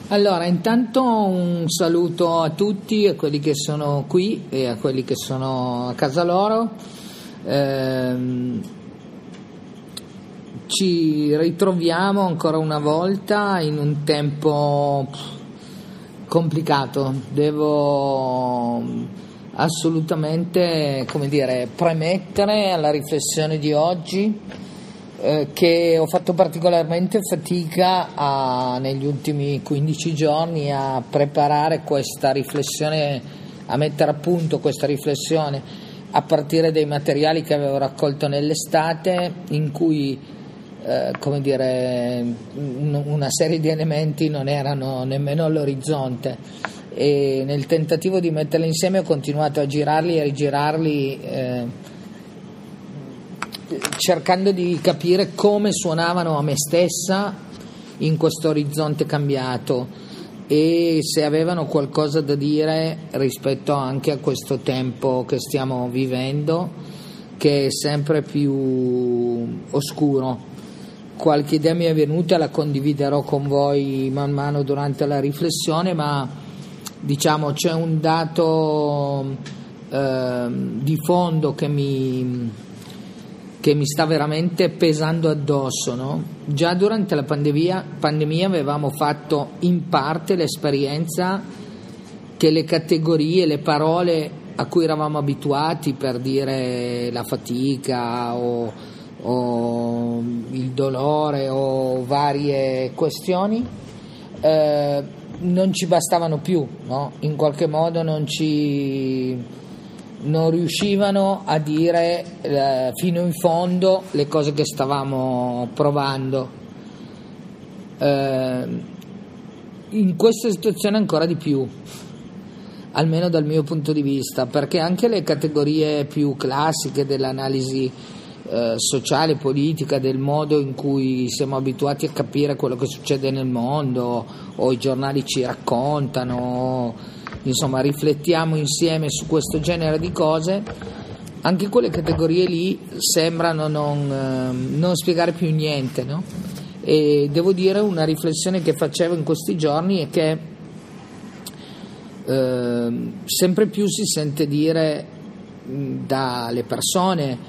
Allora, intanto un saluto a tutti, a quelli che sono qui e a quelli che sono a casa loro. Ci ritroviamo ancora una volta in un tempo complicato. Devo assolutamente, premettere alla riflessione di oggi che ho fatto particolarmente fatica negli ultimi 15 giorni a preparare questa riflessione, a mettere a punto questa riflessione a partire dai materiali che avevo raccolto nell'estate, in cui una serie di elementi non erano nemmeno all'orizzonte, e nel tentativo di metterli insieme ho continuato a girarli e rigirarli, cercando di capire come suonavano a me stessa in questo orizzonte cambiato e se avevano qualcosa da dire rispetto anche a questo tempo che stiamo vivendo, che è sempre più oscuro. Qualche idea mi è venuta, la condividerò con voi man mano durante la riflessione, ma c'è un dato di fondo che mi sta veramente pesando addosso, no? Già durante la pandemia avevamo fatto in parte l'esperienza che le categorie, le parole a cui eravamo abituati per dire la fatica o il dolore o varie questioni non ci bastavano più, no? In qualche modo non riuscivano a dire fino in fondo le cose che stavamo provando. In questa situazione ancora di più, almeno dal mio punto di vista, perché anche le categorie più classiche dell'analisi sociale, politica, del modo in cui siamo abituati a capire quello che succede nel mondo o i giornali ci raccontano, insomma riflettiamo insieme su questo genere di cose, anche quelle categorie lì sembrano non spiegare più niente, no? E devo dire, una riflessione che facevo in questi giorni è che sempre più si sente dire dalle persone,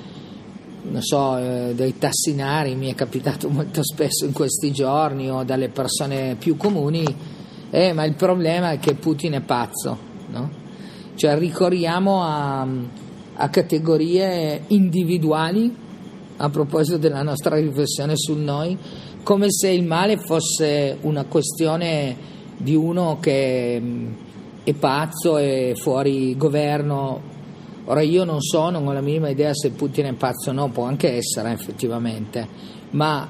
dai tassinari, mi è capitato molto spesso in questi giorni, o dalle persone più comuni, ma il problema è che Putin è pazzo, no? Cioè ricorriamo a categorie individuali a proposito della nostra riflessione sul noi, come se il male fosse una questione di uno che è pazzo e fuori governo. Ora io non ho la minima idea se Putin è pazzo o no, può anche essere effettivamente, ma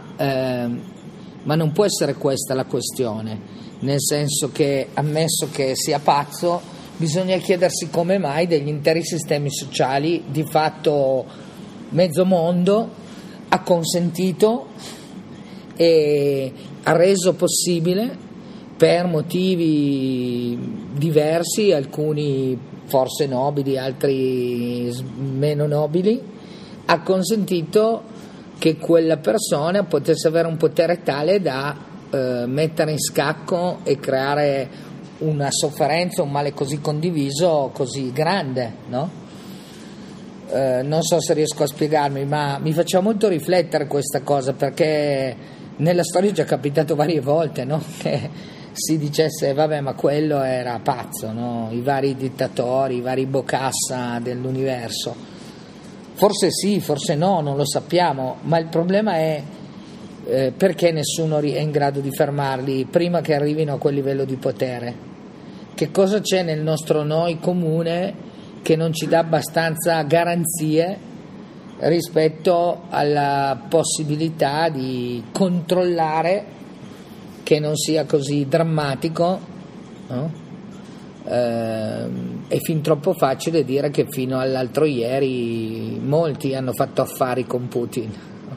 non può essere questa la questione, nel senso che, ammesso che sia pazzo, bisogna chiedersi come mai degli interi sistemi sociali, di fatto mezzo mondo, ha consentito e ha reso possibile, per motivi diversi, alcuni forse nobili, altri meno nobili, ha consentito che quella persona potesse avere un potere tale da mettere in scacco e creare una sofferenza, un male così condiviso, così grande, no? Non so se riesco a spiegarmi, ma mi faceva molto riflettere questa cosa, perché nella storia è già capitato varie volte, no? Che si dicesse vabbè, ma quello era pazzo, no? I vari dittatori, i vari Bokassa dell'universo. Forse sì, forse no, non lo sappiamo, ma il problema è perché nessuno è in grado di fermarli prima che arrivino a quel livello di potere. Che cosa c'è nel nostro noi comune che non ci dà abbastanza garanzie rispetto alla possibilità di controllare, che non sia così drammatico, no? È fin troppo facile dire che fino all'altro ieri molti hanno fatto affari con Putin,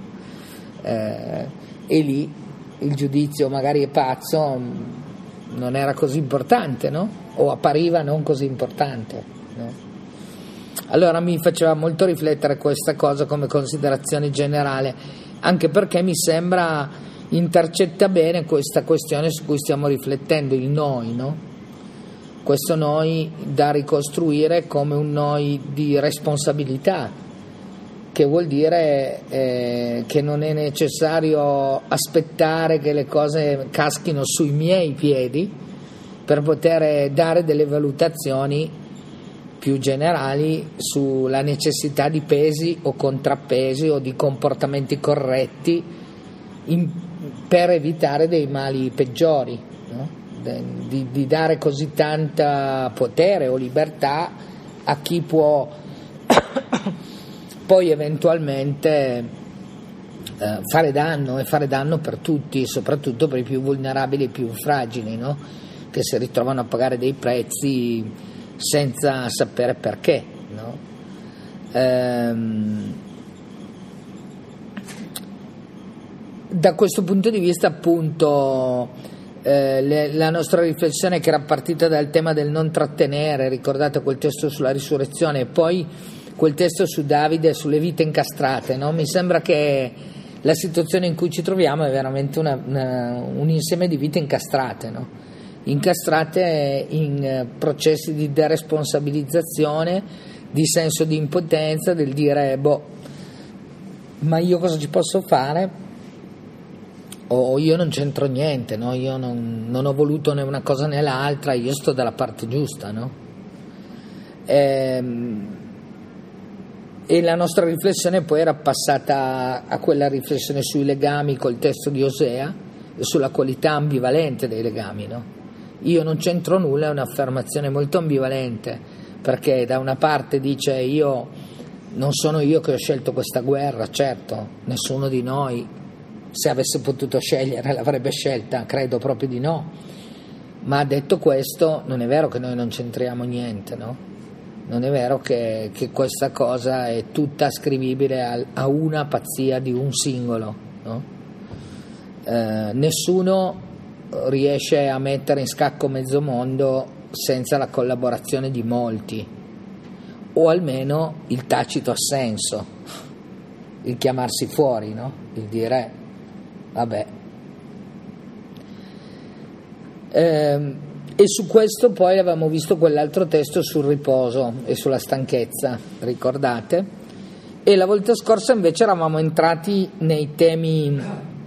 e lì il giudizio magari è pazzo non era così importante, no? O appariva non così importante, no? Allora mi faceva molto riflettere questa cosa come considerazione generale, anche perché mi sembra intercetta bene questa questione su cui stiamo riflettendo, il noi, no? Questo noi da ricostruire come un noi di responsabilità, che vuol dire che non è necessario aspettare che le cose caschino sui miei piedi per poter dare delle valutazioni più generali sulla necessità di pesi o contrappesi o di comportamenti corretti per evitare dei mali peggiori, no? Di dare così tanta potere o libertà a chi può poi eventualmente fare danno, e fare danno per tutti, soprattutto per i più vulnerabili e più fragili, no? Che si ritrovano a pagare dei prezzi senza sapere perché, no? Da questo punto di vista, appunto, la nostra riflessione, che era partita dal tema del non trattenere, ricordate quel testo sulla risurrezione e poi quel testo su Davide e sulle vite incastrate, no? Mi sembra che la situazione in cui ci troviamo è veramente un insieme di vite incastrate, no? Incastrate in processi di deresponsabilizzazione, di senso di impotenza, del dire ma io cosa ci posso fare? O io non c'entro niente, no? Io non ho voluto né una cosa né l'altra, io sto dalla parte giusta, no? E la nostra riflessione poi era passata a quella riflessione sui legami col testo di Osea e sulla qualità ambivalente dei legami, no? Io non c'entro nulla è un'affermazione molto ambivalente, perché da una parte dice non sono io che ho scelto questa guerra, certo, nessuno di noi, se avesse potuto scegliere l'avrebbe scelta, credo proprio di no, ma detto questo non è vero che noi non c'entriamo niente, no? Non è vero che questa cosa è tutta ascrivibile a una pazzia di un singolo, no? Nessuno riesce a mettere in scacco mezzo mondo senza la collaborazione di molti, o almeno il tacito assenso, il chiamarsi fuori, no? Il dire vabbè. E su questo poi avevamo visto quell'altro testo sul riposo e sulla stanchezza, ricordate? E la volta scorsa invece eravamo entrati nei temi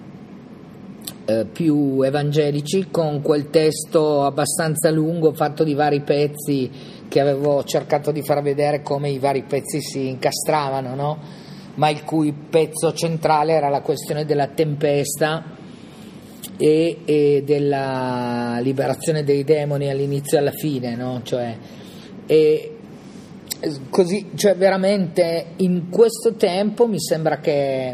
più evangelici, con quel testo abbastanza lungo fatto di vari pezzi, che avevo cercato di far vedere come i vari pezzi si incastravano, no? Ma il cui pezzo centrale era la questione della tempesta e della liberazione dei demoni all'inizio e alla fine, no? Cioè veramente in questo tempo mi sembra che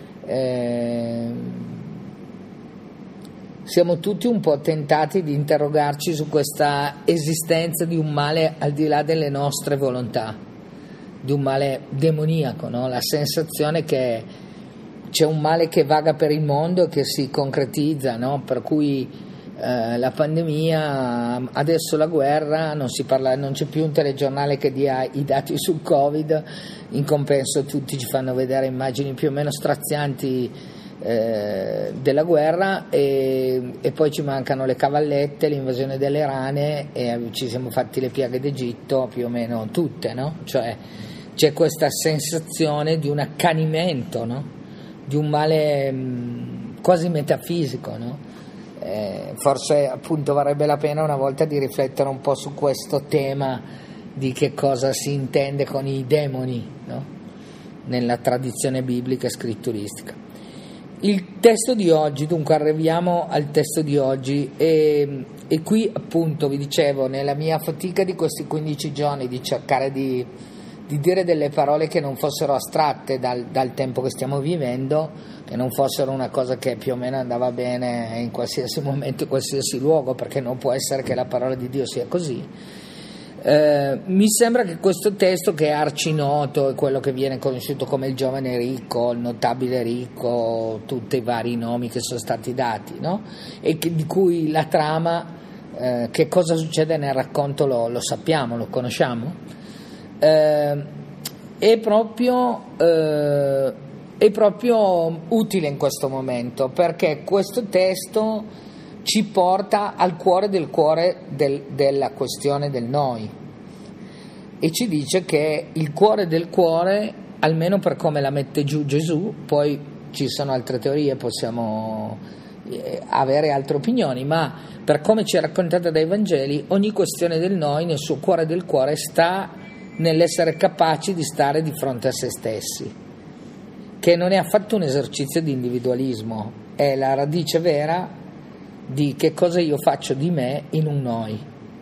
siamo tutti un po' tentati di interrogarci su questa esistenza di un male al di là delle nostre volontà, di un male demoniaco, no? La sensazione che c'è un male che vaga per il mondo e che si concretizza, no? Per cui la pandemia, adesso la guerra, non c'è più un telegiornale che dia i dati sul Covid, in compenso tutti ci fanno vedere immagini più o meno strazianti della guerra, e poi ci mancano le cavallette, l'invasione delle rane, e ci siamo fatti le piaghe d'Egitto più o meno tutte, no? Cioè c'è questa sensazione di un accanimento, no? Di un male quasi metafisico, no? Forse appunto varrebbe la pena una volta di riflettere un po' su questo tema di che cosa si intende con i demoni, no? Nella tradizione biblica e scritturistica. Il testo di oggi, dunque arriviamo al testo di oggi, e qui appunto vi dicevo, nella mia fatica di questi 15 giorni di cercare di dire delle parole che non fossero astratte dal tempo che stiamo vivendo, che non fossero una cosa che più o meno andava bene in qualsiasi momento, in qualsiasi luogo, perché non può essere che la parola di Dio sia così. Mi sembra che questo testo, che è arcinoto, è quello che viene conosciuto come il giovane ricco, il notabile ricco, tutti i vari nomi che sono stati dati, no? E di cui la trama, che cosa succede nel racconto lo sappiamo, lo conosciamo, è proprio è proprio utile in questo momento, perché questo testo ci porta al cuore della questione del noi, e ci dice che il cuore del cuore, almeno per come la mette giù Gesù, poi ci sono altre teorie, possiamo avere altre opinioni, ma per come ci è raccontata dai Vangeli, ogni questione del noi nel suo cuore del cuore sta nell'essere capaci di stare di fronte a se stessi, che non è affatto un esercizio di individualismo, è la radice vera di che cosa io faccio di me in un noi.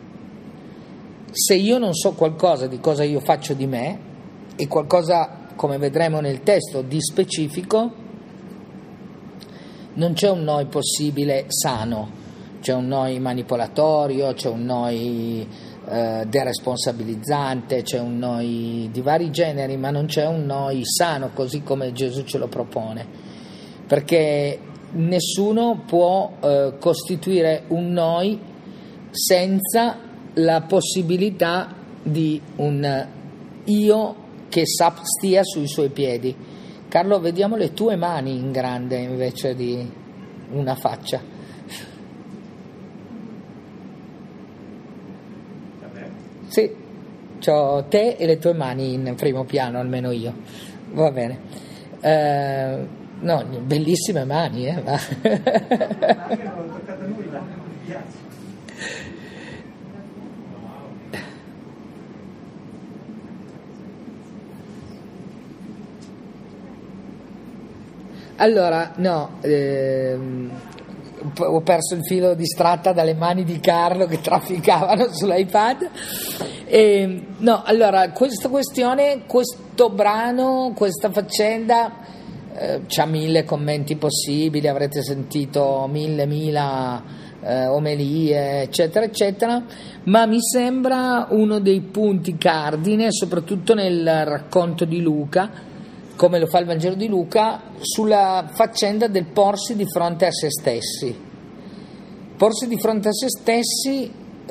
Se io non so qualcosa di cosa io faccio di me, e qualcosa, come vedremo nel testo, di specifico, non c'è un noi possibile sano, c'è un noi manipolatorio, c'è un noi deresponsabilizzante, c'è un noi di vari generi, ma non c'è un noi sano così come Gesù ce lo propone, perché nessuno può costituire un noi senza la possibilità di un io che stia sui suoi piedi. Carlo, vediamo le tue mani in grande invece di una faccia. Sì, c'ho te e le tue mani in primo piano, almeno io. Va bene. No, bellissime mani, ma... Non ho toccato nulla, mi piace. Allora, no, ho perso il filo, distratta dalle mani di Carlo che trafficavano sull'iPad. No, allora, questa questione, questo brano, questa faccenda c'ha 1000 commenti possibili, avrete sentito 1000 omelie, eccetera, eccetera, ma mi sembra uno dei punti cardine, soprattutto nel racconto di Luca, come lo fa il Vangelo di Luca, sulla faccenda del porsi di fronte a se stessi. Porsi di fronte a se stessi,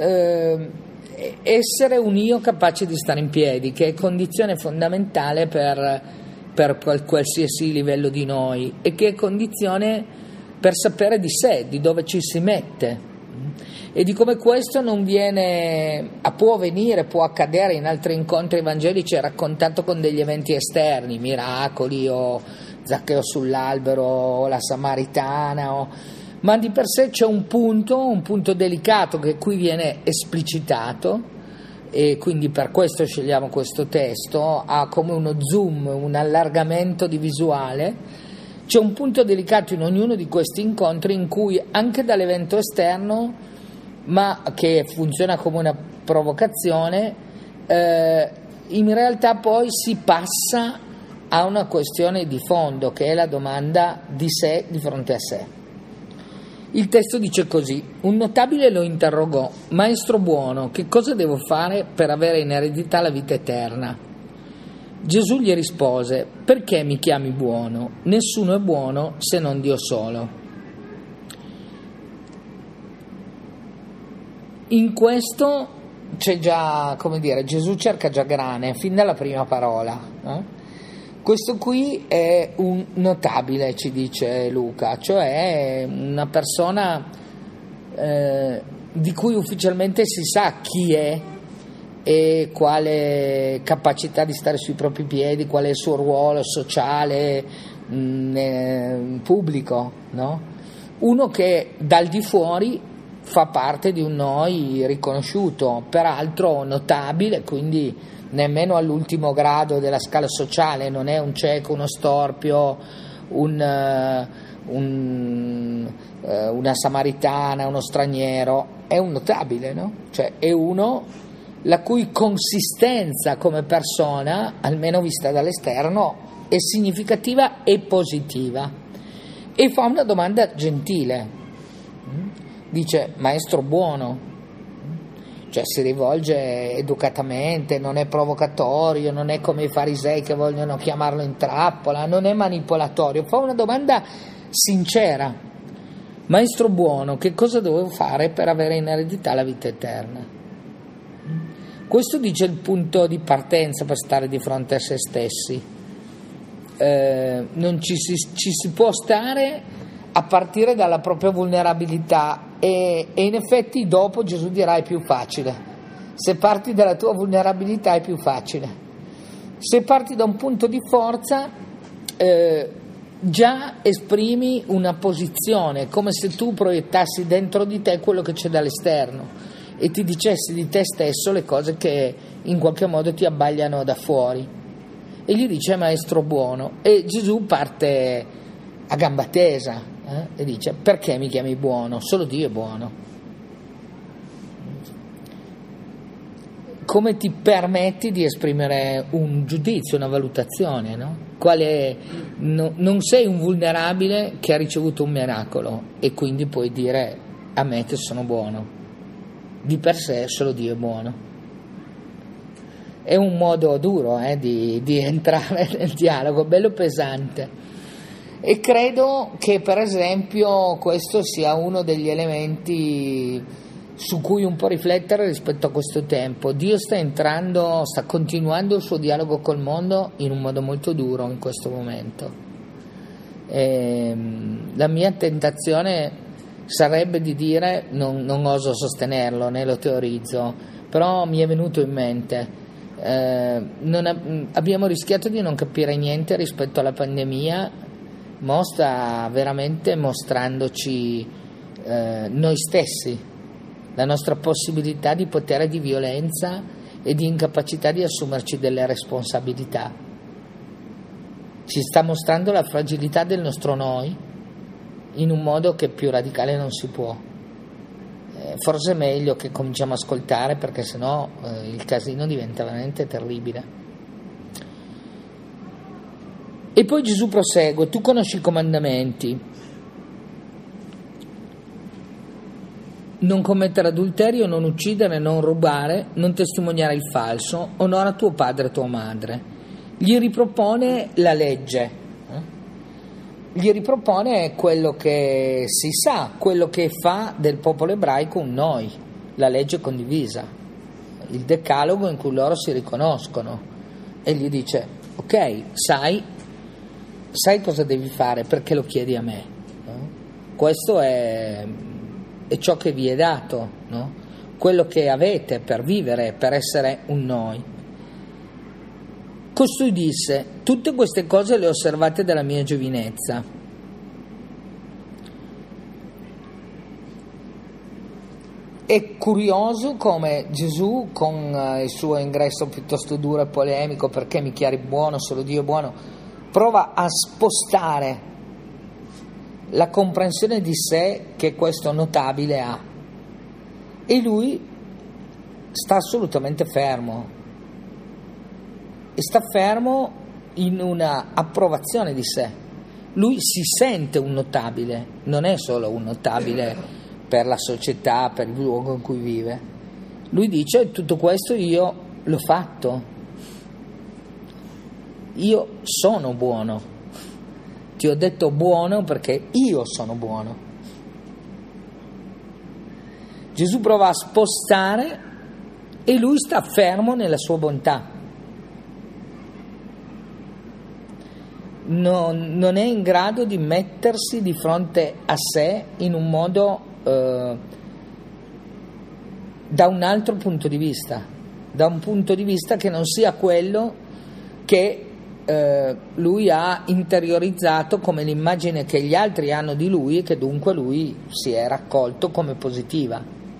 essere un io capace di stare in piedi, che è condizione fondamentale per qualsiasi livello di noi, e che è condizione per sapere di sé, di dove ci si mette, e di come questo non viene, può accadere in altri incontri evangelici, è raccontato con degli eventi esterni, miracoli o Zaccheo sull'albero o la Samaritana, ma di per sé c'è un punto delicato che qui viene esplicitato, e quindi per questo scegliamo questo testo, ha come uno zoom, un allargamento di visuale. C'è un punto delicato in ognuno di questi incontri in cui anche dall'evento esterno, ma che funziona come una provocazione, in realtà poi si passa a una questione di fondo, che è la domanda di sé di fronte a sé. Il testo dice così: un notabile lo interrogò: maestro buono, che cosa devo fare per avere in eredità la vita eterna? Gesù gli rispose: perché mi chiami buono? Nessuno è buono se non Dio solo. In questo c'è già, come dire, Gesù cerca già grane fin dalla prima parola. Questo qui è un notabile, ci dice Luca, cioè una persona di cui ufficialmente si sa chi è e quale capacità di stare sui propri piedi, qual è il suo ruolo sociale, pubblico, no? Uno che dal di fuori fa parte di un noi riconosciuto, peraltro notabile, quindi nemmeno all'ultimo grado della scala sociale, non è un cieco, uno storpio, una samaritana, uno straniero, è un notabile, no? Cioè è uno la cui consistenza come persona, almeno vista dall'esterno, è significativa e positiva, e fa una domanda gentile. Dice: maestro buono, cioè si rivolge educatamente, non è provocatorio, non è come i farisei che vogliono chiamarlo in trappola, non è manipolatorio, fa una domanda sincera: maestro buono, che cosa devo fare per avere in eredità la vita eterna? Questo dice il punto di partenza per stare di fronte a se stessi. non ci si può stare a partire dalla propria vulnerabilità e in effetti dopo Gesù dirà è più facile. Se parti dalla tua vulnerabilità è più facile. Se parti da un punto di forza già esprimi una posizione, come se tu proiettassi dentro di te quello che c'è dall'esterno e ti dicessi di te stesso le cose che in qualche modo ti abbagliano da fuori. E gli dice maestro buono, e Gesù parte a gamba tesa e dice perché mi chiami buono? Solo Dio è buono. Come ti permetti di esprimere un giudizio, una valutazione, no? Non sei un vulnerabile che ha ricevuto un miracolo e quindi puoi dire a me che sono buono. Di per sé solo Dio è buono. È un modo duro di entrare nel dialogo, bello pesante. E credo che per esempio questo sia uno degli elementi su cui un po' riflettere rispetto a questo tempo. Dio sta continuando il suo dialogo col mondo in un modo molto duro in questo momento. La mia tentazione sarebbe di dire, non oso sostenerlo né lo teorizzo, però mi è venuto in mente, abbiamo rischiato di non capire niente rispetto alla pandemia. Mo sta veramente mostrandoci noi stessi, la nostra possibilità di potere di violenza e di incapacità di assumerci delle responsabilità. Ci sta mostrando la fragilità del nostro noi in un modo che più radicale non si può. Forse è meglio che cominciamo a ascoltare, perché sennò il casino diventa veramente terribile. E poi Gesù prosegue: tu conosci i comandamenti. Non commettere adulterio, non uccidere, non rubare, non testimoniare il falso, onora tuo padre e tua madre. Gli ripropone la legge, gli ripropone quello che si sa, quello che fa del popolo ebraico un noi, la legge condivisa, il decalogo in cui loro si riconoscono, e gli dice ok, sai cosa devi fare, perché lo chiedi a me, no? Questo è ciò che vi è dato, no? Quello che avete per vivere, per essere un noi. Costui disse: tutte queste cose le ho osservate dalla mia giovinezza. È curioso come Gesù, con il suo ingresso piuttosto duro e polemico, perché mi chiari buono, solo Dio è buono, prova a spostare la comprensione di sé che questo notabile ha, e lui sta assolutamente fermo, e sta fermo in una approvazione di sé. Lui si sente un notabile, non è solo un notabile per la società, per il luogo in cui vive. Lui dice: tutto questo io l'ho fatto, io sono buono. Ti ho detto buono perché io sono buono. Gesù prova a spostare e lui sta fermo nella sua bontà. Non è in grado di mettersi di fronte a sé in un modo, da un altro punto di vista, da un punto di vista che non sia quello che lui ha interiorizzato come l'immagine che gli altri hanno di lui e che dunque lui si è raccolto come positiva.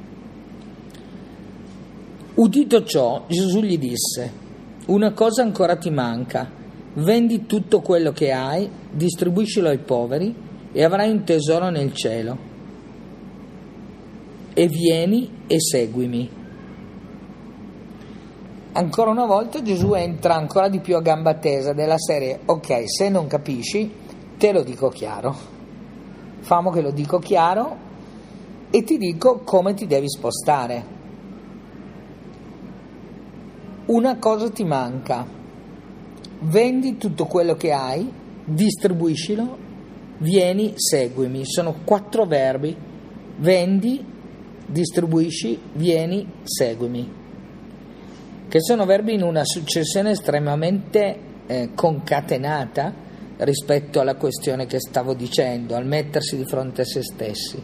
Udito ciò, Gesù gli disse: una cosa ancora ti manca, vendi tutto quello che hai, distribuiscilo ai poveri e avrai un tesoro nel cielo, e vieni e seguimi. Ancora una volta Gesù entra ancora di più a gamba tesa, della serie: ok, se non capisci te lo dico chiaro, famo che lo dico chiaro e ti dico come ti devi spostare. Una cosa ti manca, vendi tutto quello che hai, distribuiscilo, vieni, seguimi. Sono 4 verbi: vendi, distribuisci, vieni, seguimi, che sono verbi in una successione estremamente concatenata, rispetto alla questione che stavo dicendo, al mettersi di fronte a se stessi.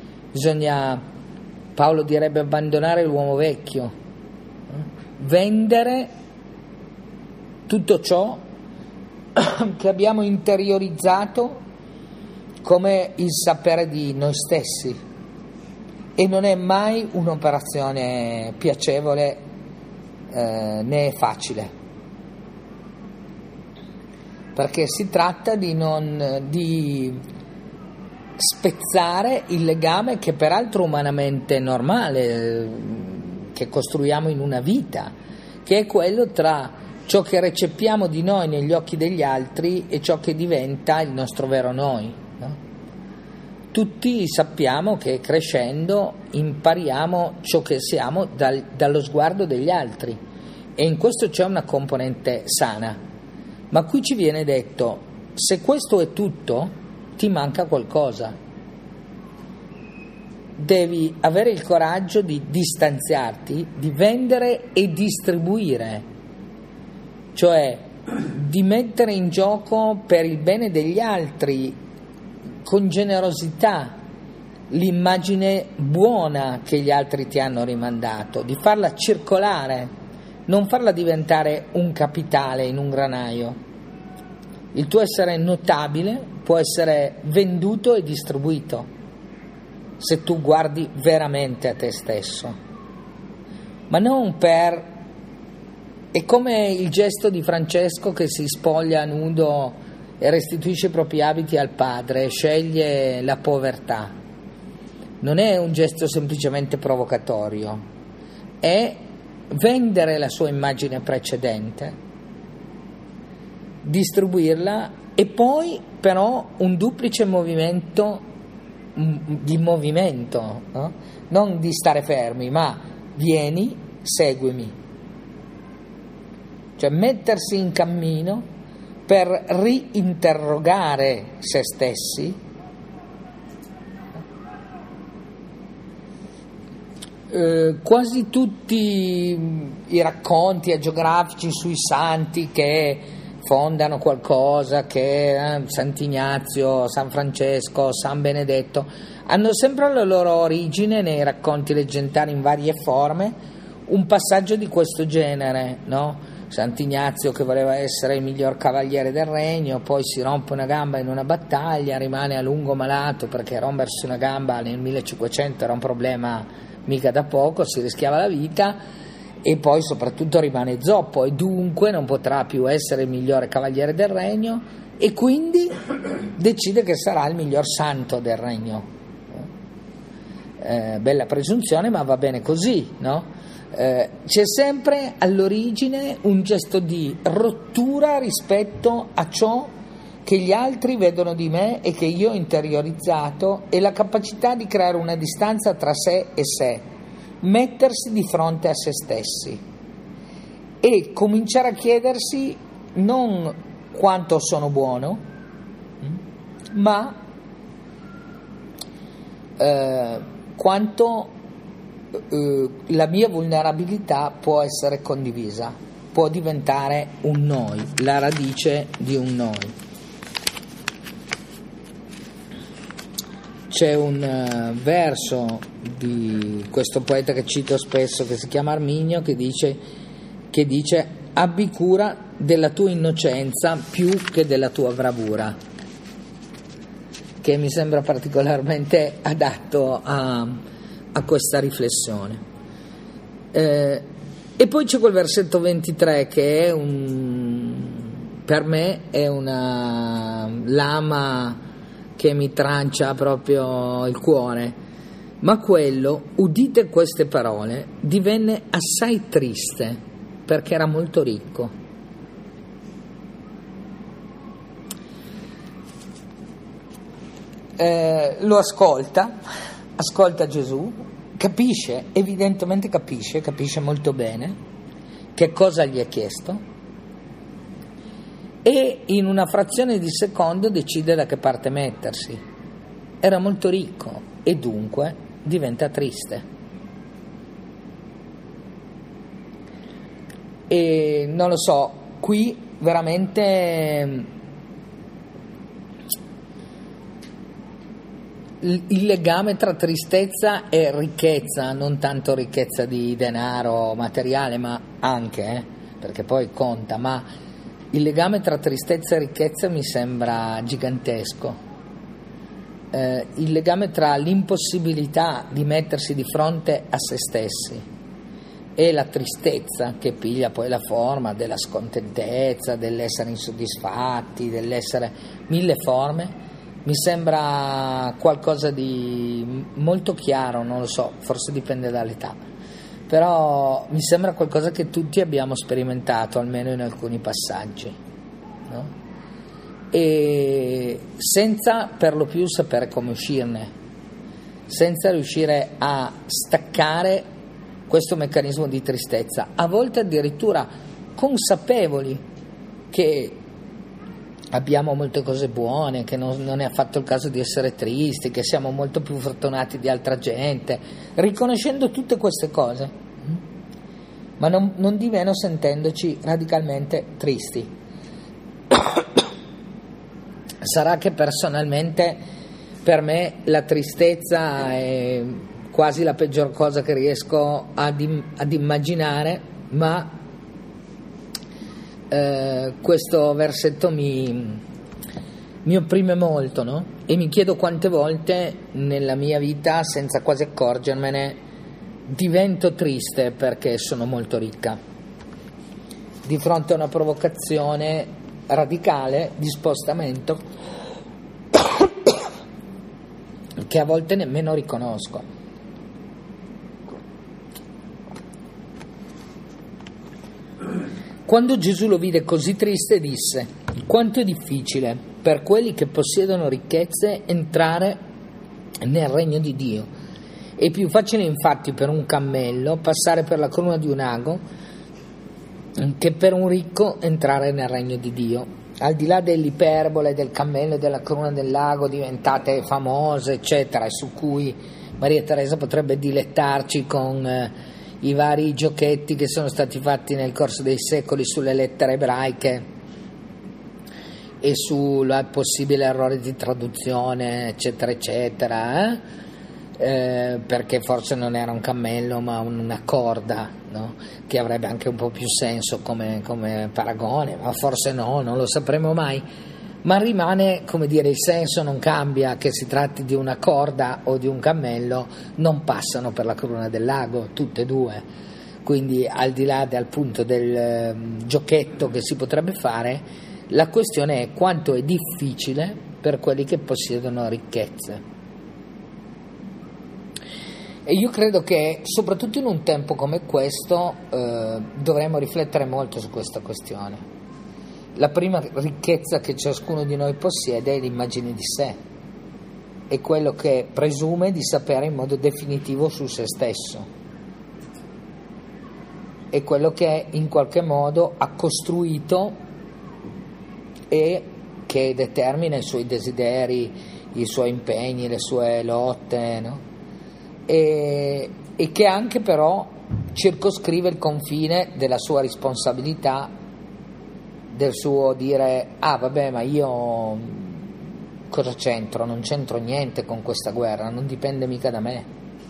Paolo direbbe abbandonare l'uomo vecchio, vendere tutto ciò che abbiamo interiorizzato come il sapere di noi stessi, e non è mai un'operazione piacevole né facile, perché si tratta di spezzare il legame che peraltro umanamente è normale, che costruiamo in una vita, che è quello tra ciò che recepiamo di noi negli occhi degli altri e ciò che diventa il nostro vero noi, no? Tutti sappiamo che crescendo impariamo ciò che siamo dallo sguardo degli altri, e in questo c'è una componente sana, ma qui ci viene detto: se questo è tutto, ti manca qualcosa. Devi avere il coraggio di distanziarti, di vendere e distribuire, cioè di mettere in gioco per il bene degli altri, con generosità, l'immagine buona che gli altri ti hanno rimandato, di farla circolare, non farla diventare un capitale in un granaio. Il tuo essere notabile può essere venduto e distribuito se tu guardi veramente a te stesso, ma non per... È come il gesto di Francesco che si spoglia nudo e restituisce i propri abiti al padre, sceglie la povertà. Non è un gesto semplicemente provocatorio, è vendere la sua immagine precedente, distribuirla, e poi però un duplice movimento, no? Non di stare fermi, ma vieni, seguimi, cioè mettersi in cammino per riinterrogare se stessi, quasi tutti i racconti agiografici sui santi che fondano qualcosa, che Sant'Ignazio, San Francesco, San Benedetto, hanno sempre la loro origine nei racconti leggendari in varie forme, un passaggio di questo genere, no? Sant'Ignazio che voleva essere il miglior cavaliere del regno, poi si rompe una gamba in una battaglia, rimane a lungo malato, perché rompersi una gamba nel 1500 era un problema mica da poco, si rischiava la vita, e poi soprattutto rimane zoppo e dunque non potrà più essere il migliore cavaliere del regno, e quindi decide che sarà il miglior santo del regno. Bella presunzione, ma va bene così, no? C'è sempre all'origine un gesto di rottura rispetto a ciò che gli altri vedono di me e che io ho interiorizzato, e la capacità di creare una distanza tra sé e sé, mettersi di fronte a se stessi e cominciare a chiedersi non quanto sono buono, ma quanto la mia vulnerabilità può essere condivisa, può diventare un noi, la radice di un noi. C'è un verso di questo poeta che cito spesso, che si chiama Arminio, che dice abbi cura della tua innocenza più che della tua bravura, che mi sembra particolarmente adatto a questa riflessione. E poi c'è quel versetto 23 che è per me è una lama che mi trancia proprio il cuore, ma quello, udite queste parole, divenne assai triste perché era molto ricco. Lo ascolta Gesù, capisce, evidentemente capisce molto bene che cosa gli è chiesto, e in una frazione di secondo decide da che parte mettersi. Era molto ricco e dunque diventa triste. E non lo so, qui veramente il legame tra tristezza e ricchezza, non tanto ricchezza di denaro materiale, ma anche, perché poi conta, ma il legame tra tristezza e ricchezza mi sembra gigantesco. Il legame tra l'impossibilità di mettersi di fronte a se stessi e la tristezza che piglia poi la forma della scontentezza, dell'essere insoddisfatti, dell'essere mille forme, mi sembra qualcosa di molto chiaro, non lo so, forse dipende dall'età, però mi sembra qualcosa che tutti abbiamo sperimentato, almeno in alcuni passaggi, no? E senza per lo più sapere come uscirne, senza riuscire a staccare questo meccanismo di tristezza, a volte addirittura consapevoli che abbiamo molte cose buone, che non è affatto il caso di essere tristi, che siamo molto più fortunati di altra gente, riconoscendo tutte queste cose, ma non di meno sentendoci radicalmente tristi. Sarà che personalmente per me la tristezza è quasi la peggior cosa che riesco ad immaginare, ma questo versetto mi opprime molto, no? E mi chiedo quante volte nella mia vita, senza quasi accorgermene, divento triste perché sono molto ricca di fronte a una provocazione radicale di spostamento che a volte nemmeno riconosco. Quando Gesù lo vide così triste disse: quanto è difficile per quelli che possiedono ricchezze entrare nel regno di Dio. È più facile infatti per un cammello passare per la cruna di un ago che per un ricco entrare nel regno di Dio. Al di là dell'iperbole del cammello e della cruna del lago diventate famose, eccetera, su cui Maria Teresa potrebbe dilettarci con i vari giochetti che sono stati fatti nel corso dei secoli sulle lettere ebraiche e sul possibile errore di traduzione, eccetera, eccetera, perché forse non era un cammello ma una corda, no? Che avrebbe anche un po' più senso come paragone, ma forse no, non lo sapremo mai, ma rimane, come dire, il senso non cambia, che si tratti di una corda o di un cammello, non passano per la cruna del lago tutte e due, quindi al di là del punto del giochetto che si potrebbe fare, la questione è quanto è difficile per quelli che possiedono ricchezze. E io credo che soprattutto in un tempo come questo dovremmo riflettere molto su questa questione. La prima ricchezza che ciascuno di noi possiede è l'immagine di sé, è quello che presume di sapere in modo definitivo su se stesso, è quello che in qualche modo ha costruito e che determina i suoi desideri, i suoi impegni, le sue lotte, no? E che anche però circoscrive il confine della sua responsabilità, del suo dire: ah vabbè, ma io cosa c'entro? Non c'entro niente con questa guerra, non dipende mica da me.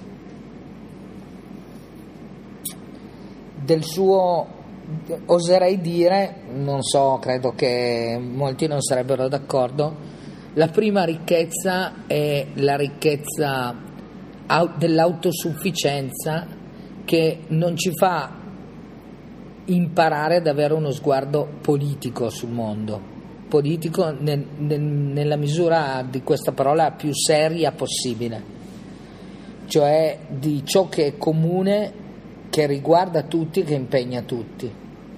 Del suo, oserei dire, non so, credo che molti non sarebbero d'accordo, la prima ricchezza è la ricchezza dell'autosufficienza, che non ci fa imparare ad avere uno sguardo politico sul mondo, politico nella misura di questa parola più seria possibile, cioè di ciò che è comune, che riguarda tutti, che impegna tutti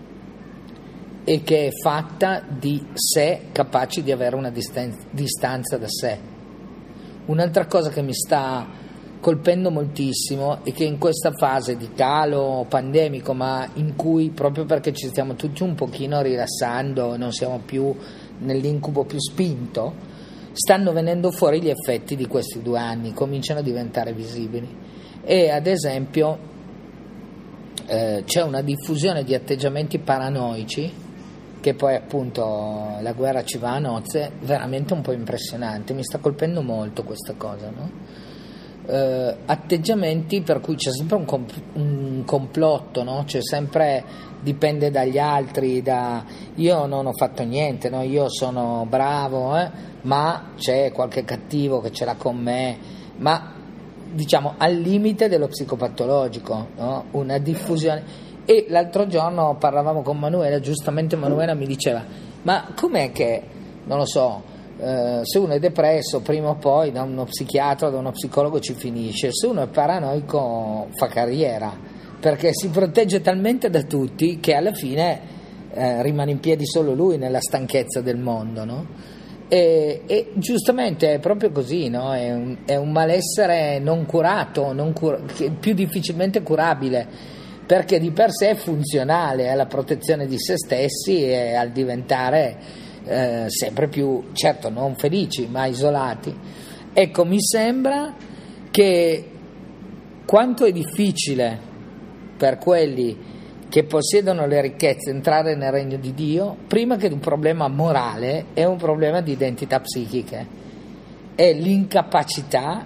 e che è fatta di sé capaci di avere una distanza da sé. Un'altra cosa che mi sta colpendo moltissimo e che in questa fase di calo pandemico, ma in cui proprio perché ci stiamo tutti un pochino rilassando e non siamo più nell'incubo più spinto, stanno venendo fuori gli effetti di questi 2 anni, cominciano a diventare visibili. E ad esempio c'è una diffusione di atteggiamenti paranoici che poi appunto la guerra ci va a nozze, veramente un po' impressionante, mi sta colpendo molto questa cosa, no? Atteggiamenti per cui c'è sempre un complotto, no? C'è sempre, dipende dagli altri, io non ho fatto niente, no? Io sono bravo, ma c'è qualche cattivo che ce l'ha con me, ma diciamo al limite dello psicopatologico, no? Una diffusione. E l'altro giorno parlavamo con Manuela, giustamente Manuela mi diceva: ma com'è che, non lo so, se uno è depresso prima o poi da uno psichiatra, da uno psicologo ci finisce, se uno è paranoico fa carriera, perché si protegge talmente da tutti che alla fine rimane in piedi solo lui nella stanchezza del mondo, no? E giustamente è proprio così, no? È un malessere non curato, più difficilmente curabile, perché di per sé è funzionale alla protezione di se stessi e al diventare sempre più, certo non felici, ma isolati. Ecco, mi sembra che quanto è difficile per quelli che possiedono le ricchezze entrare nel regno di Dio, prima che un problema morale, è un problema di identità psichiche, è l'incapacità,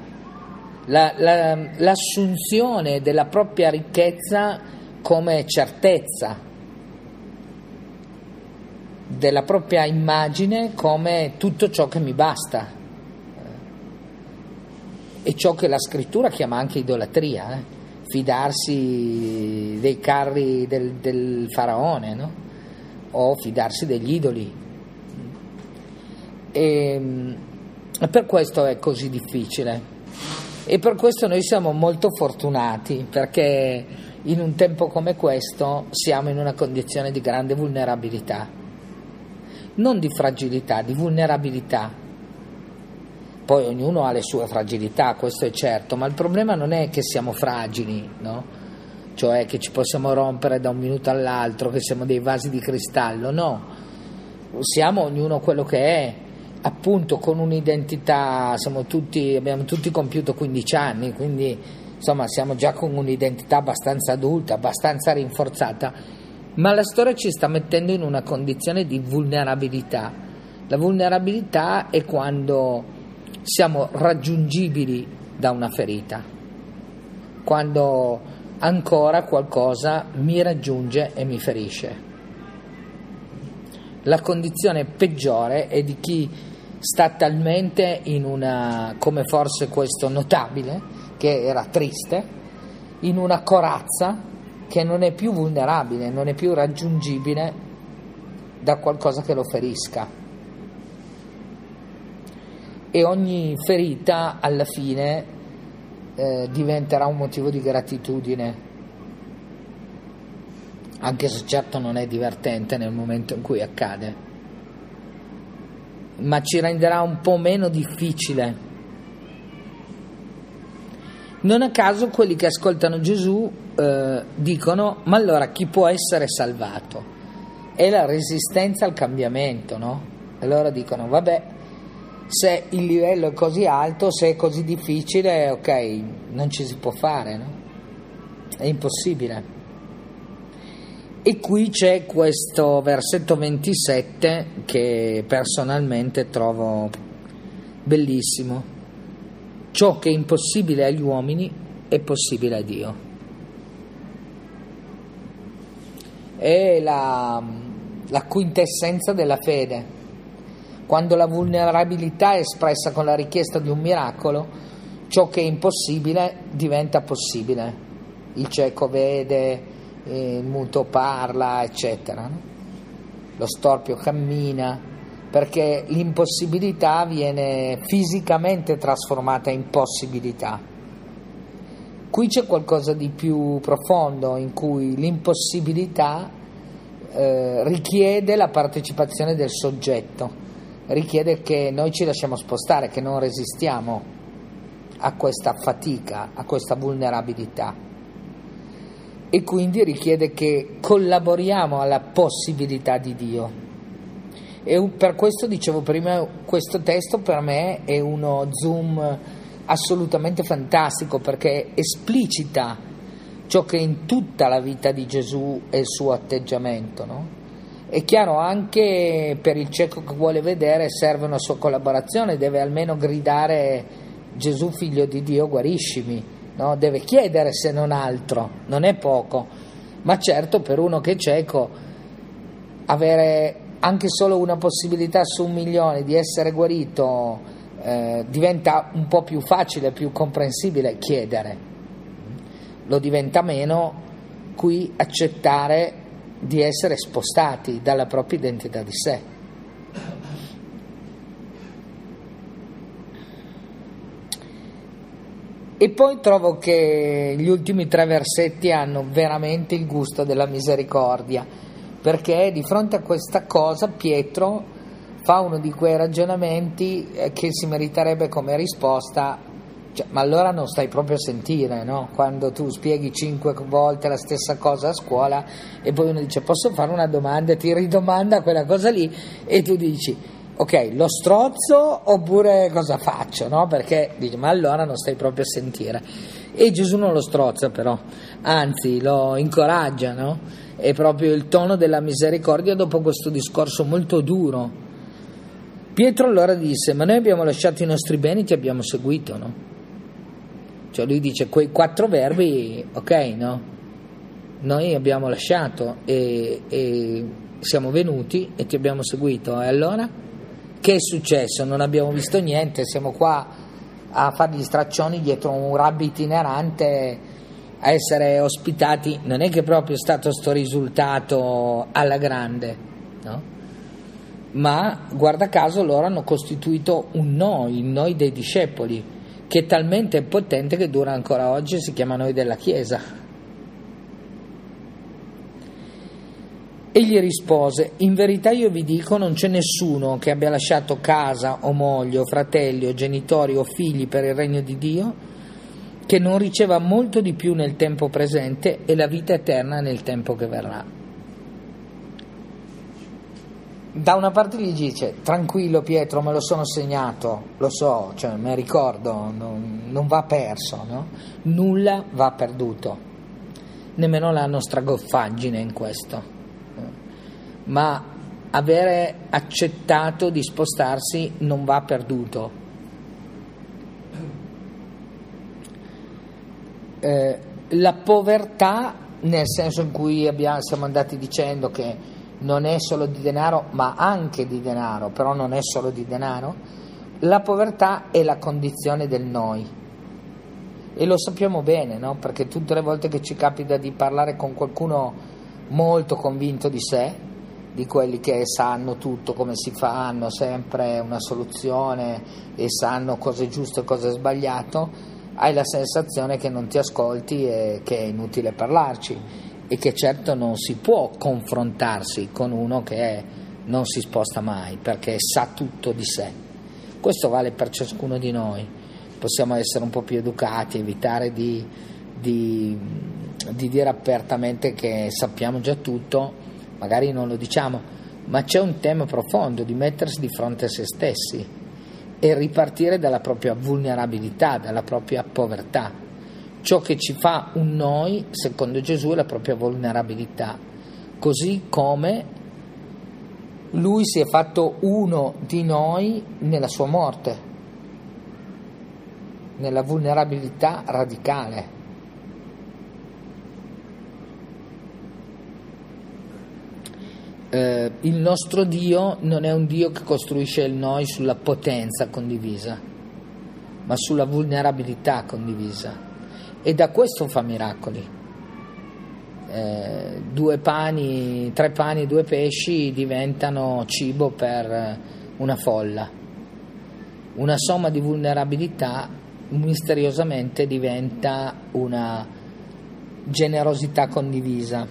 l'assunzione della propria ricchezza come certezza, della propria immagine come tutto ciò che mi basta, e ciò che la scrittura chiama anche idolatria, fidarsi dei carri del faraone, no? O fidarsi degli idoli, e per questo è così difficile, e per questo noi siamo molto fortunati, perché in un tempo come questo siamo in una condizione di grande vulnerabilità, non di fragilità, di vulnerabilità. Poi ognuno ha le sue fragilità, questo è certo, ma il problema non è che siamo fragili, no? Cioè che ci possiamo rompere da un minuto all'altro, che siamo dei vasi di cristallo, no. Siamo ognuno quello che è, appunto, con un'identità, abbiamo tutti compiuto 15 anni, quindi insomma siamo già con un'identità abbastanza adulta, abbastanza rinforzata. Ma la storia ci sta mettendo in una condizione di vulnerabilità. La vulnerabilità è quando siamo raggiungibili da una ferita, quando ancora qualcosa mi raggiunge e mi ferisce. La condizione peggiore è di chi sta talmente in una, come forse questo notabile, che era triste, in una corazza che non è più vulnerabile, non è più raggiungibile da qualcosa che lo ferisca. E ogni ferita alla fine diventerà un motivo di gratitudine, anche se certo non è divertente nel momento in cui accade, ma ci renderà un po' meno difficile. Non a caso quelli che ascoltano Gesù dicono: ma allora chi può essere salvato? È la resistenza al cambiamento, no? Allora dicono: vabbè, se il livello è così alto, se è così difficile, ok, non ci si può fare, no? È impossibile. E qui c'è questo versetto 27 che personalmente trovo bellissimo: ciò che è impossibile agli uomini è possibile a Dio. È la quintessenza della fede. Quando la vulnerabilità è espressa con la richiesta di un miracolo, ciò che è impossibile diventa possibile. Il cieco vede, il muto parla, eccetera, no? Lo storpio cammina, perché l'impossibilità viene fisicamente trasformata in possibilità. Qui c'è qualcosa di più profondo, in cui l'impossibilità richiede la partecipazione del soggetto, richiede che noi ci lasciamo spostare, che non resistiamo a questa fatica, a questa vulnerabilità, e quindi richiede che collaboriamo alla possibilità di Dio. E per questo dicevo prima, questo testo per me è uno zoom assolutamente fantastico, perché esplicita ciò che in tutta la vita di Gesù è il suo atteggiamento, no? È chiaro, anche per il cieco che vuole vedere serve una sua collaborazione, deve almeno gridare: Gesù figlio di Dio, guariscimi, no? Deve chiedere, se non altro, non è poco. Ma certo, per uno che è cieco, avere anche solo una possibilità su 1 milione di essere guarito diventa un po' più facile, più comprensibile chiedere. Lo diventa meno qui accettare di essere spostati dalla propria identità di sé. E poi trovo che gli ultimi 3 versetti hanno veramente il gusto della misericordia, perché di fronte a questa cosa Pietro fa uno di quei ragionamenti che si meriterebbe come risposta: cioè, ma allora non stai proprio a sentire, no? Quando tu spieghi 5 volte la stessa cosa a scuola e poi uno dice: posso fare una domanda, e ti ridomanda quella cosa lì e tu dici: ok, lo strozzo oppure cosa faccio, no? Perché dici: ma allora non stai proprio a sentire. E Gesù non lo strozza, però, anzi lo incoraggia, no? È proprio il tono della misericordia dopo questo discorso molto duro. Pietro allora disse: ma noi abbiamo lasciato i nostri beni e ti abbiamo seguito, no? Cioè lui dice quei 4 verbi, ok, no? Noi abbiamo lasciato e siamo venuti e ti abbiamo seguito. E allora? Che è successo? Non abbiamo visto niente, siamo qua a fare gli straccioni dietro un rabbi itinerante, a essere ospitati. Non è che proprio è stato sto risultato alla grande, no? Ma guarda caso loro hanno costituito un noi, il noi dei discepoli, che è talmente potente che dura ancora oggi e si chiama noi della Chiesa. Egli rispose: in verità io vi dico, non c'è nessuno che abbia lasciato casa o moglie o fratelli o genitori o figli per il regno di Dio che non riceva molto di più nel tempo presente e la vita eterna nel tempo che verrà. Da una parte gli dice: tranquillo Pietro, me lo sono segnato, lo so, cioè me ricordo, non va perso, no? Nulla va perduto, nemmeno la nostra goffaggine in questo, ma avere accettato di spostarsi non va perduto. La povertà, nel senso in cui siamo andati dicendo che non è solo di denaro, ma anche di denaro, però non è solo di denaro. La povertà è la condizione del noi, e lo sappiamo bene, no? Perché tutte le volte che ci capita di parlare con qualcuno molto convinto di sé, di quelli che sanno tutto, come si fa, hanno sempre una soluzione e sanno cosa è giusto e cosa è sbagliato, hai la sensazione che non ti ascolti e che è inutile parlarci, e che certo non si può confrontarsi con uno che non si sposta mai, perché sa tutto di sé. Questo vale per ciascuno di noi. Possiamo essere un po' più educati, evitare di dire apertamente che sappiamo già tutto, magari non lo diciamo, ma c'è un tema profondo di mettersi di fronte a se stessi e ripartire dalla propria vulnerabilità, dalla propria povertà. Ciò che ci fa un noi, secondo Gesù, è la propria vulnerabilità, così come lui si è fatto uno di noi nella sua morte, nella vulnerabilità radicale. Il nostro Dio non è un Dio che costruisce il noi sulla potenza condivisa, ma sulla vulnerabilità condivisa. E da questo fa miracoli. 3 pani, 2 pesci diventano cibo per una folla. Una somma di vulnerabilità misteriosamente diventa una generosità condivisa.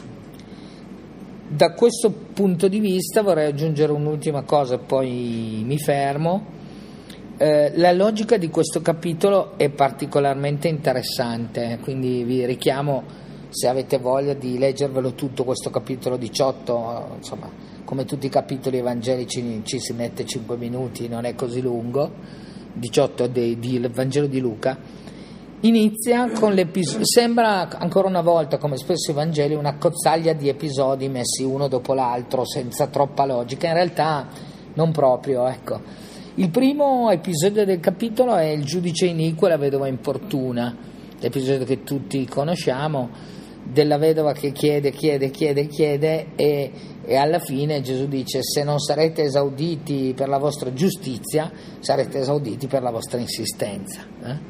Da questo punto di vista vorrei aggiungere un'ultima cosa e poi mi fermo. La logica di questo capitolo è particolarmente interessante, quindi vi richiamo, se avete voglia, di leggervelo tutto questo capitolo 18, insomma, come tutti i capitoli evangelici ci si mette 5 minuti, non è così lungo, 18 del Vangelo di Luca, Inizia con l'episodio, sembra ancora una volta, come spesso i Vangeli, una cozzaglia di episodi messi uno dopo l'altro senza troppa logica, in realtà non proprio, ecco. Il primo episodio del capitolo è il giudice iniquo e la vedova importuna, l'episodio che tutti conosciamo, della vedova che chiede e alla fine Gesù dice: se non sarete esauditi per la vostra giustizia, sarete esauditi per la vostra insistenza.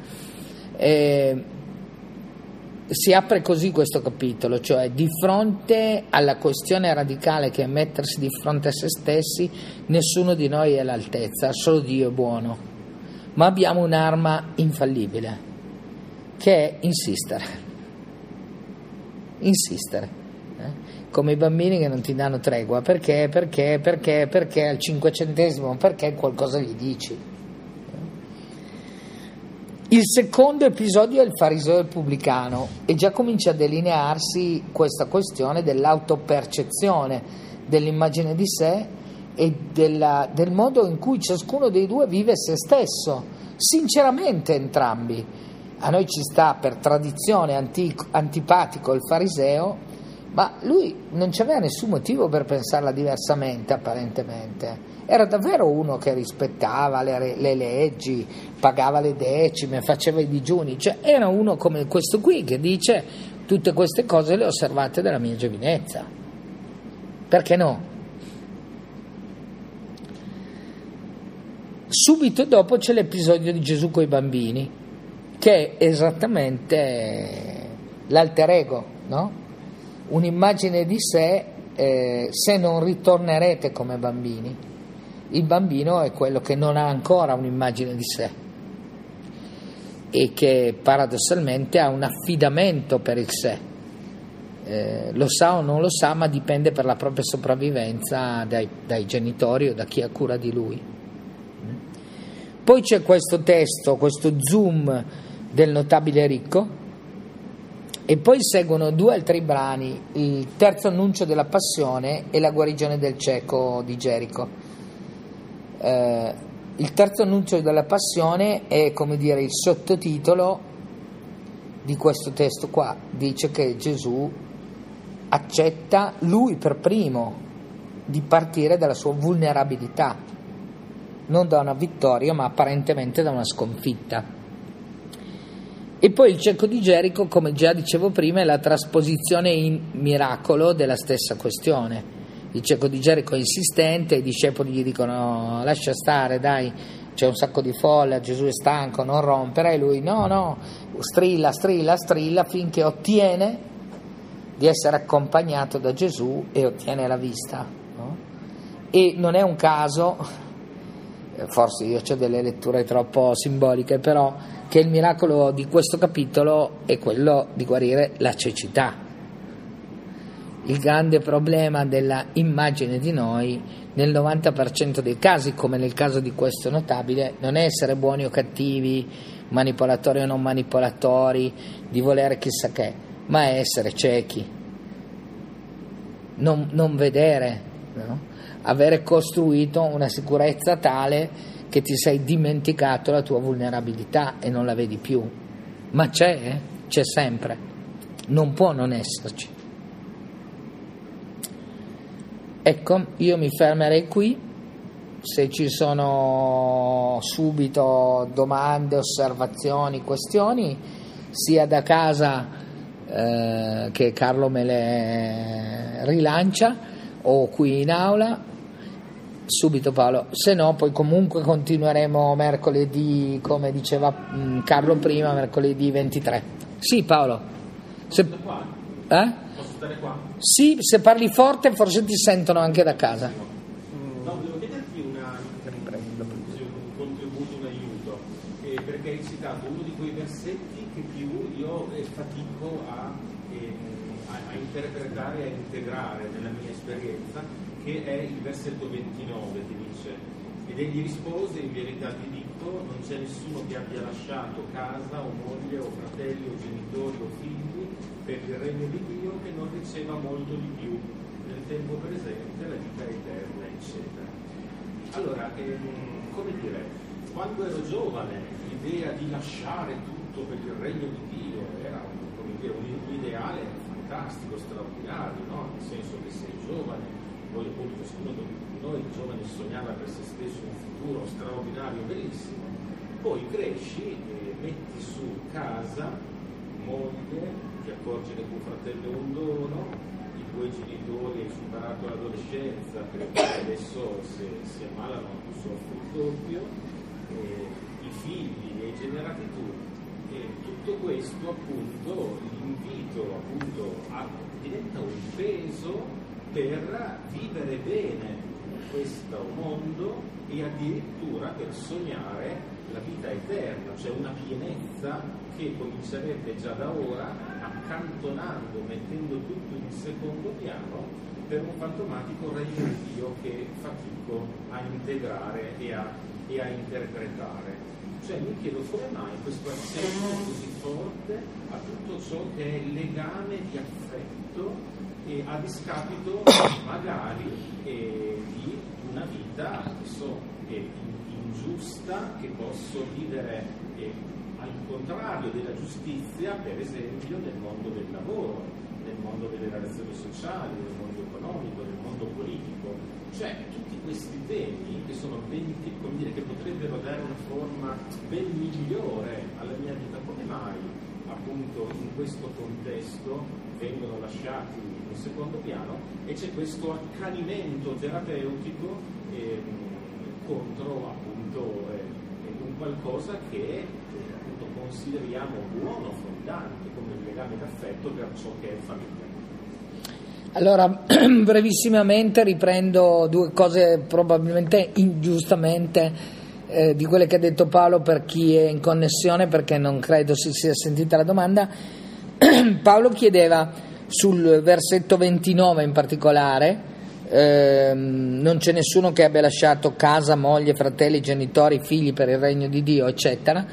Si apre così questo capitolo, cioè di fronte alla questione radicale che è mettersi di fronte a se stessi, nessuno di noi è all'altezza, solo Dio è buono, ma abbiamo un'arma infallibile che è insistere, come i bambini che non ti danno tregua, perché al 500°, perché qualcosa gli dici. Il secondo episodio è il fariseo e il pubblicano, e già comincia a delinearsi questa questione dell'autopercezione, dell'immagine di sé e del modo in cui ciascuno dei due vive se stesso, sinceramente entrambi. A noi ci sta per tradizione antipatico il fariseo, ma lui non c'aveva nessun motivo per pensarla diversamente, apparentemente. Era davvero uno che rispettava le leggi, pagava le decime, faceva i digiuni, cioè era uno come questo qui che dice: tutte queste cose le ho osservate dalla mia giovinezza, perché no? Subito dopo c'è l'episodio di Gesù coi bambini, che è esattamente l'alter ego, no? Un'immagine di sé, se non ritornerete come bambini. Il bambino è quello che non ha ancora un'immagine di sé e che paradossalmente ha un affidamento per il sé, lo sa o non lo sa, ma dipende per la propria sopravvivenza dai genitori o da chi ha cura di lui. Poi c'è questo testo, questo zoom del notabile ricco, e poi seguono due altri brani, il terzo annuncio della passione e la guarigione del cieco di Gerico. Il terzo annuncio della passione è, come dire, il sottotitolo di questo testo qua. Dice che Gesù accetta lui per primo di partire dalla sua vulnerabilità, non da una vittoria ma apparentemente da una sconfitta. E poi il cieco di Gerico, come già dicevo prima, è la trasposizione in miracolo della stessa questione. Il cieco di Gerico è insistente, i discepoli gli dicono: lascia stare, dai, c'è un sacco di folla, Gesù è stanco, non rompere, e lui no, strilla finché ottiene di essere accompagnato da Gesù e ottiene la vista, no? E non è un caso, forse io ho delle letture troppo simboliche, però, che il miracolo di questo capitolo è quello di guarire la cecità. Il grande problema della immagine di noi, nel 90% dei casi, come nel caso di questo notabile, non è essere buoni o cattivi, manipolatori o non manipolatori, di volere chissà che, ma è essere ciechi, non vedere, no? Avere costruito una sicurezza tale che ti sei dimenticato la tua vulnerabilità e non la vedi più. Ma c'è sempre, non può non esserci. Ecco, io mi fermerei qui. Se ci sono subito domande, osservazioni, questioni, sia da casa che Carlo me le rilancia, o qui in aula, subito Paolo, se no poi comunque continueremo mercoledì, come diceva Carlo prima, mercoledì 23. Sì Paolo, Posso stare qua? Sì, se parli forte forse ti sentono anche da casa. No, volevo chiederti un contributo, un aiuto, perché hai citato uno di quei versetti che più io fatico a interpretare e a integrare nella mia esperienza, che è il versetto 29, che dice: ed egli rispose: in verità ti dico, non c'è nessuno che abbia lasciato casa o moglie o fratelli o genitori o figli per il regno di Dio che non riceva molto di più nel tempo presente la vita eterna, eccetera. Allora, come dire, quando ero giovane l'idea di lasciare tutto tutto per il regno di Dio, era un ideale fantastico, straordinario, no? Nel senso che sei giovane, poi appunto ciascuno di noi giovani sognava per se stesso un futuro straordinario, bellissimo, poi cresci e metti su casa, moglie, ti accorgi che tuo fratello è un dono, i tuoi genitori hai superato l'adolescenza perché adesso se si ammalano tu soffri il doppio, i figli li hai generati tu, e tutto questo appunto, l'invito appunto diventa un peso per vivere bene questo mondo e addirittura per sognare la vita eterna, cioè una pienezza che comincerebbe già da ora, accantonando, mettendo tutto in secondo piano per un fantomatico regno di Dio che fatico a integrare e a interpretare. Cioè mi chiedo come mai questo accenno così forte a tutto ciò che è il legame di affetto e a discapito magari di una vita ingiusta che posso vivere al contrario della giustizia, per esempio nel mondo del lavoro, nel mondo delle relazioni sociali, nel mondo economico, nel mondo politico. Cioè tutti questi temi che sono che potrebbero dare una forma ben migliore alla mia vita, come mai appunto in questo contesto vengono lasciati in secondo piano e c'è questo accanimento terapeutico contro appunto un qualcosa che appunto consideriamo buono, fondante, come il legame d'affetto per ciò che è famiglia. Allora, brevissimamente riprendo due cose probabilmente ingiustamente di quelle che ha detto Paolo per chi è in connessione, perché non credo si sia sentita la domanda. Paolo chiedeva sul versetto 29 in particolare, non c'è nessuno che abbia lasciato casa, moglie, fratelli, genitori, figli per il regno di Dio, eccetera,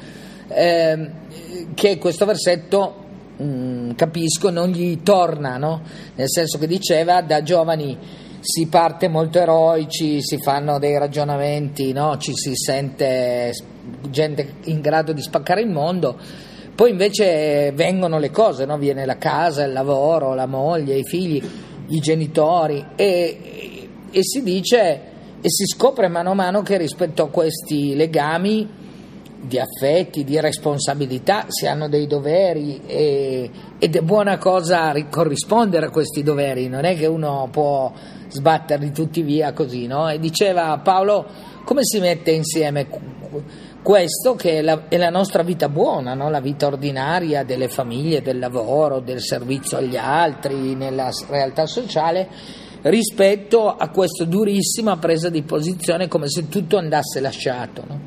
che questo versetto capisco non gli torna, no? Nel senso che diceva da giovani si parte molto eroici, si fanno dei ragionamenti, no? Ci si sente gente in grado di spaccare il mondo, poi invece vengono le cose, no? Viene la casa, il lavoro, la moglie, i figli, i genitori e si dice e si scopre mano a mano che rispetto a questi legami di affetti, di responsabilità, si hanno dei doveri ed è buona cosa corrispondere a questi doveri, non è che uno può sbatterli tutti via così, no? E diceva Paolo, come si mette insieme questo che è la nostra vita buona, no? La vita ordinaria delle famiglie, del lavoro, del servizio agli altri, nella realtà sociale, rispetto a questa durissima presa di posizione come se tutto andasse lasciato, no?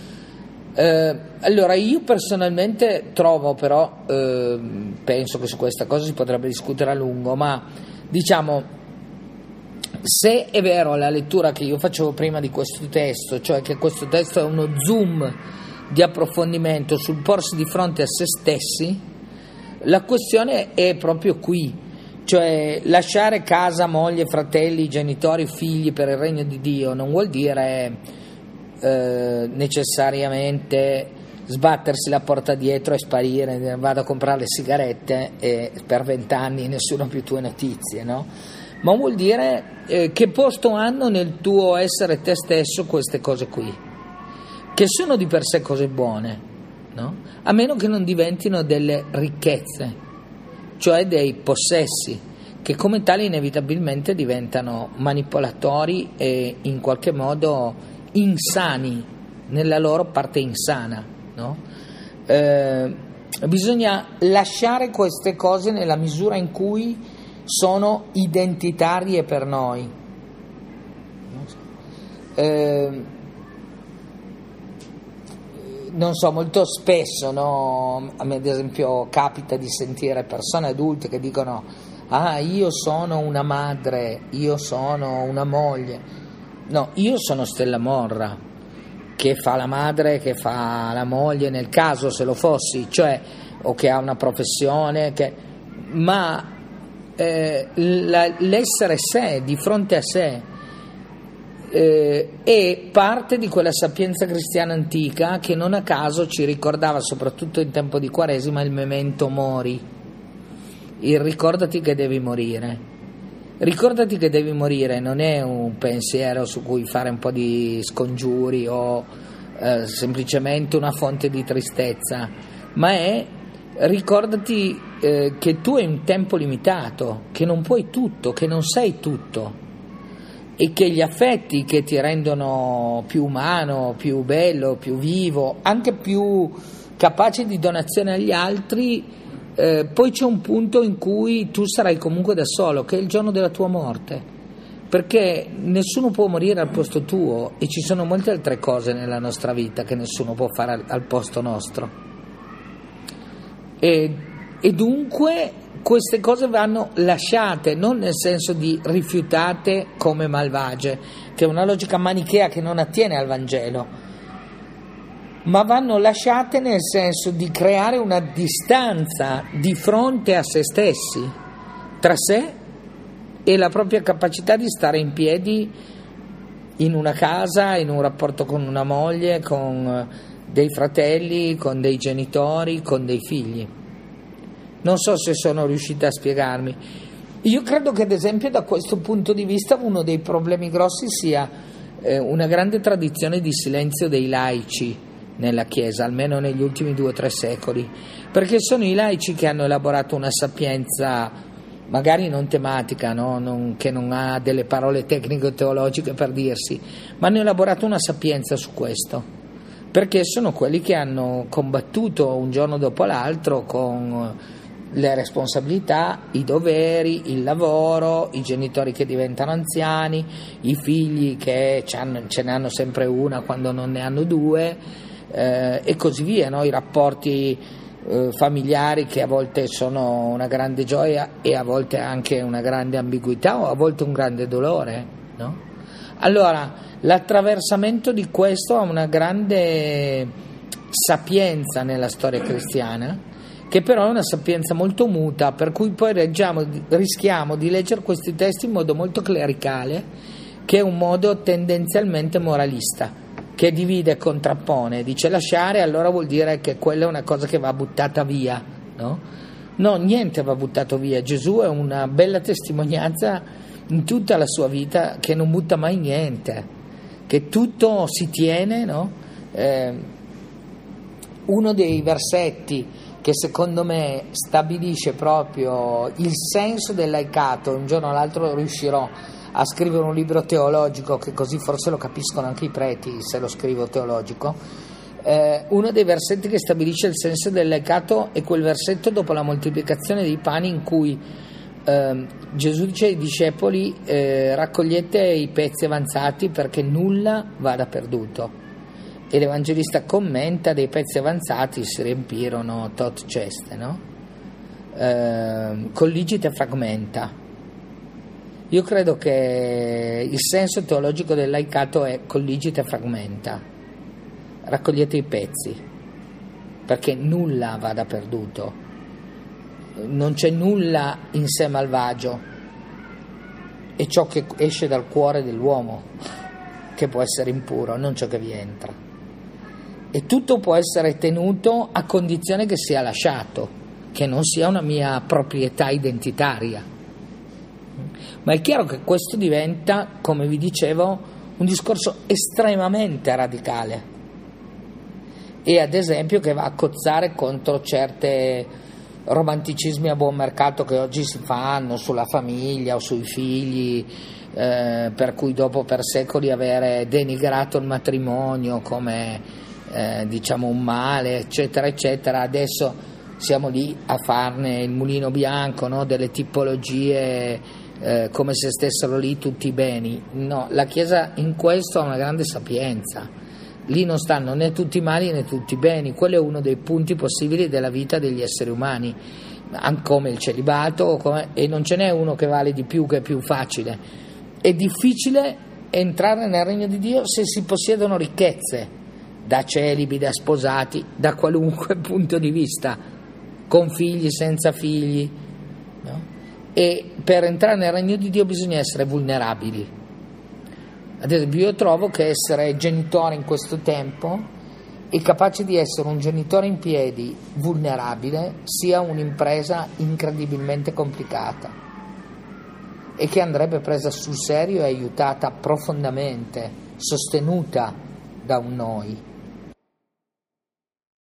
Allora io personalmente trovo però, penso che su questa cosa si potrebbe discutere a lungo, ma diciamo, se è vero la lettura che io facevo prima di questo testo, cioè che questo testo è uno zoom di approfondimento sul porsi di fronte a se stessi, la questione è proprio qui, cioè lasciare casa, moglie, fratelli, genitori, figli per il regno di Dio non vuol dire necessariamente sbattersi la porta dietro e sparire, vado a comprare le sigarette e per 20 anni nessuno più tue notizie, no? Ma vuol dire che posto hanno nel tuo essere te stesso queste cose qui, che sono di per sé cose buone, no? A meno che non diventino delle ricchezze, cioè dei possessi, che come tali inevitabilmente diventano manipolatori e in qualche modo insani, nella loro parte insana, no? Bisogna lasciare queste cose nella misura in cui sono identitarie per noi. Non so, molto spesso, no? A me ad esempio capita di sentire persone adulte che dicono io sono una madre, io sono una moglie. No, io sono Stella Morra, che fa la madre, che fa la moglie, nel caso se lo fossi, cioè, o che ha una professione, ma l'essere sé, di fronte a sé, è parte di quella sapienza cristiana antica che non a caso ci ricordava, soprattutto in tempo di Quaresima, il memento mori, il ricordati che devi morire. Ricordati che devi morire non è un pensiero su cui fare un po' di scongiuri o semplicemente una fonte di tristezza, ma è ricordati che tu hai un tempo limitato, che non puoi tutto, che non sei tutto, e che gli affetti che ti rendono più umano, più bello, più vivo, anche più capace di donazione agli altri, poi c'è un punto in cui tu sarai comunque da solo, che è il giorno della tua morte, perché nessuno può morire al posto tuo, e ci sono molte altre cose nella nostra vita che nessuno può fare al posto nostro, e dunque queste cose vanno lasciate, non nel senso di rifiutate come malvagie, che è una logica manichea che non attiene al Vangelo, ma vanno lasciate nel senso di creare una distanza di fronte a se stessi, tra sé e la propria capacità di stare in piedi in una casa, in un rapporto con una moglie, con dei fratelli, con dei genitori, con dei figli. Non so se sono riuscita a spiegarmi. Io credo che, ad esempio, da questo punto di vista uno dei problemi grossi sia una grande tradizione di silenzio dei laici nella Chiesa, almeno negli ultimi 2 o 3 secoli, perché sono i laici che hanno elaborato una sapienza magari non tematica, no? Che non ha delle parole tecnico-teologiche per dirsi, ma hanno elaborato una sapienza su questo, perché sono quelli che hanno combattuto un giorno dopo l'altro con le responsabilità, i doveri, il lavoro, i genitori che diventano anziani, i figli che ce ne hanno sempre una quando non ne hanno 2, e così via, no? I rapporti familiari che a volte sono una grande gioia e a volte anche una grande ambiguità o a volte un grande dolore, no? Allora, l'attraversamento di questo ha una grande sapienza nella storia cristiana, che però è una sapienza molto muta, per cui poi rischiamo di leggere questi testi in modo molto clericale, che è un modo tendenzialmente moralista, che divide e contrappone, dice lasciare, allora vuol dire che quella è una cosa che va buttata via, no? No, niente va buttato via. Gesù è una bella testimonianza in tutta la sua vita che non butta mai niente, che tutto si tiene, no? Uno dei versetti che secondo me stabilisce proprio il senso del laicato, un giorno o l'altro riuscirò a scrivere un libro teologico, che così forse lo capiscono anche i preti se lo scrivo teologico. Uno dei versetti che stabilisce il senso del laicato è quel versetto dopo la moltiplicazione dei pani in cui Gesù dice ai discepoli raccogliete i pezzi avanzati perché nulla vada perduto, e l'Evangelista commenta dei pezzi avanzati si riempirono tot ceste, no? Colligite fragmenta. Io credo che il senso teologico del laicato è colligite fragmenta, raccogliete i pezzi perché nulla vada perduto, non c'è nulla in sé malvagio, è ciò che esce dal cuore dell'uomo che può essere impuro, non ciò che vi entra, e tutto può essere tenuto a condizione che sia lasciato, che non sia una mia proprietà identitaria. Ma è chiaro che questo diventa, come vi dicevo, un discorso estremamente radicale, e ad esempio che va a cozzare contro certe romanticismi a buon mercato che oggi si fanno sulla famiglia o sui figli, per cui dopo per secoli avere denigrato il matrimonio come diciamo un male, eccetera eccetera, adesso siamo lì a farne il mulino bianco, no? Delle tipologie come se stessero lì tutti i beni. No, la Chiesa in questo ha una grande sapienza, lì non stanno né tutti i mali né tutti i beni, quello è uno dei punti possibili della vita degli esseri umani, come il celibato, e non ce n'è uno che vale di più, che è più facile. È difficile entrare nel regno di Dio se si possiedono ricchezze, da celibi, da sposati, da qualunque punto di vista, con figli, senza figli, no? E per entrare nel regno di Dio bisogna essere vulnerabili, Ad esempio, io trovo che essere genitore in questo tempo e capace di essere un genitore in piedi vulnerabile sia un'impresa incredibilmente complicata e che andrebbe presa sul serio e aiutata profondamente, sostenuta da un noi.